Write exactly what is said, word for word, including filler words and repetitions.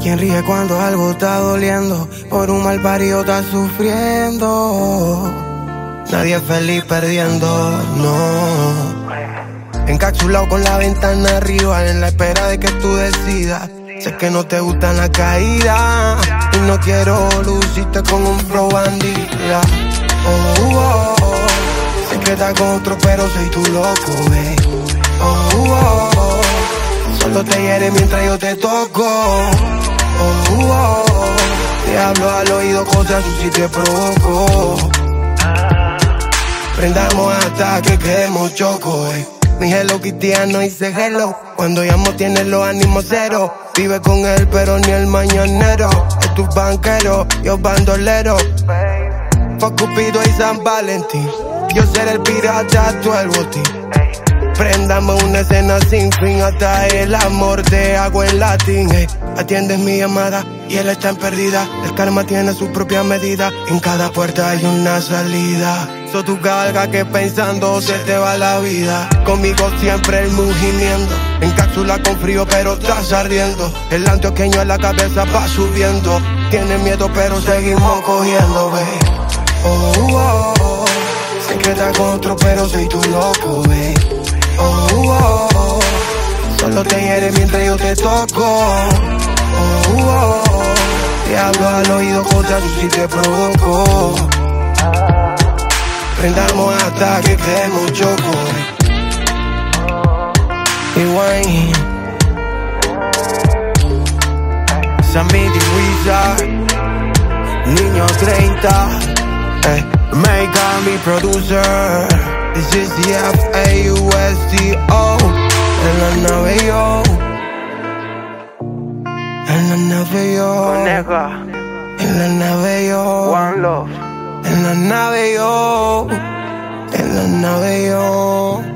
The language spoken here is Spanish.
¿Quién ríe cuando algo está doliendo? Por un mal parido está sufriendo. Nadie es feliz perdiendo, no. Encapsulado con la ventana arriba, en la espera de que tú decidas. Sé que no te gustan las caídas y no quiero lucirte con un flow bandida. Oh, oh, oh. Sé que estás con otro pero soy tu loco, eh. Oh, oh, oh. Solo te hiere mientras yo te toco. Oh, oh, oh. Te hablo al oído cosas y si te provoco. Prendamos hasta que quedemos choco, eh. Mi Hello Kitty no dice hello. Cuando llamo tiene los ánimos cero. Vive con él pero ni el mañanero. Es tu banquero, yo bandolero. Fuck Cupido y San Valentín. Yo seré el pirata, tú el botín. Prendamos una escena sin fin. Hasta el amor te hago en latín, hey. Atiendes mi llamada y él está en perdida. El karma tiene su propia medida. En cada puerta hay una salida. So tu carga que pensando se te va la vida. Conmigo siempre el mugimiento. En cápsula con frío pero estás ardiendo. El antioqueño en la cabeza va subiendo. Tienes miedo pero seguimos cogiendo, ve. Oh, oh, oh. Sé que estás con otro pero soy tu loco, ve. Oh, oh, oh. Solo te hiere mientras yo te toco. Oh, oh, oh. Te hablo al oído cosas y si te provoco. Prendamos hasta que quedemos choco. Y Wayne Sammy Wizard Niño treinta, eh. Make me producer. This is the F A U S T O. En la nave yo, en la nave yo, Onega, en la nave yo, One Love. en la nave yo, en la nave yo.